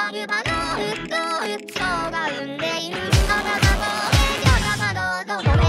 サルバのフット人が生んでいるあなたの映画がどうぞどれ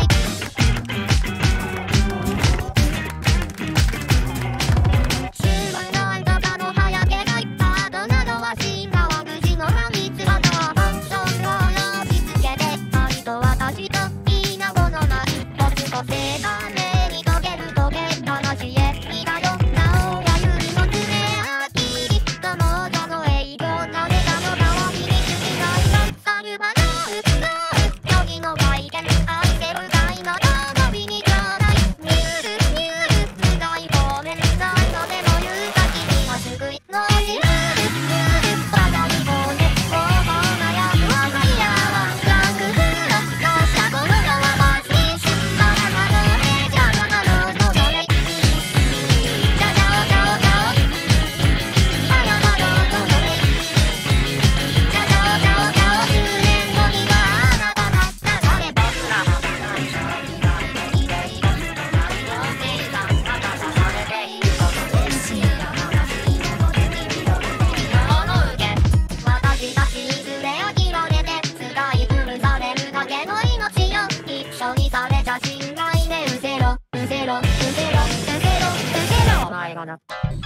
中盤のあんたの早気がいった後などは新川口のハミツハとファッションを押し付けて愛と私といいなものなし僕と性が目に溶ける溶け話へいだよなおやゆりの爪あきりともどの営業なネタの代わりに好きなサルバのフット虚偽の外見愛せるかいまだ伸びにちょうだいニュールニュール苦い方面ないのでも言うた君は救いのシルルバカに骨方法なやつはファイヤーはランクフロの車庫の側バスにシュッバカなのねじゃがなののどれじゃじゃおじゃおじゃおあやなののどれじゃじゃおじゃおじゃお10年後にはあなたが流れ僕らはないしょにないのにでいろんなないの生産が出されていることでしや話にもできるよ今の受け私たちいずれを広げて使い古されるだけの命を一緒にされた信頼でうせろうせろうせろうせろうせろお前がな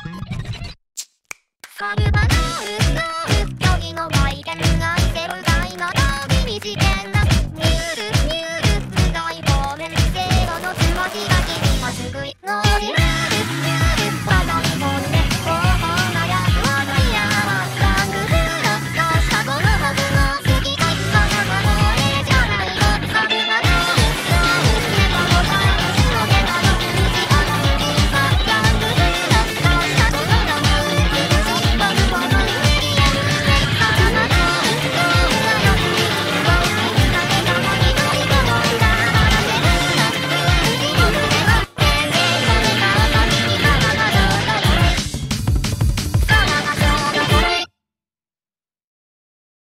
サルバのフット虚偽の外見愛せるかいまだ身に危険なニュールニュール苦い方面せーののつましが君は救い